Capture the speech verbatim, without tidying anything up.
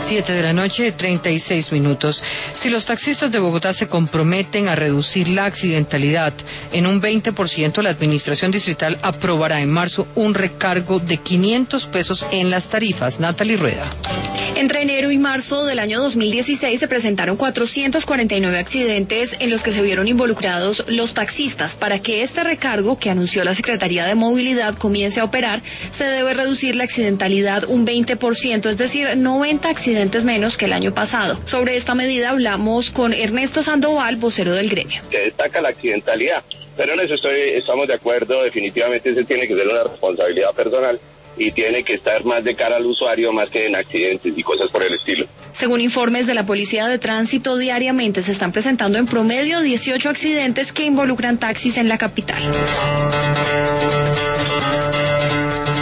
Siete de la noche, treinta y seis minutos. Si los taxistas de Bogotá se comprometen a reducir la accidentalidad en un veinte por ciento, la Administración Distrital aprobará en marzo un recargo de quinientos pesos en las tarifas. Natalie Rueda. Entre enero y marzo del año dos mil dieciséis se presentaron cuatrocientos cuarenta y nueve accidentes en los que se vieron involucrados los taxistas. Para que este recargo que anunció la Secretaría de Movilidad comience a operar, se debe reducir la accidentalidad un veinte por ciento, es decir, noventa accidentes menos que el año pasado. Sobre esta medida hablamos con Ernesto Sandoval, vocero del gremio. Se destaca la accidentalidad, pero en eso estoy, estamos de acuerdo, definitivamente ese tiene que ser una responsabilidad personal y tiene que estar más de cara al usuario más que en accidentes y cosas por el estilo. Según informes de la Policía de Tránsito, diariamente se están presentando en promedio dieciocho accidentes que involucran taxis en la capital.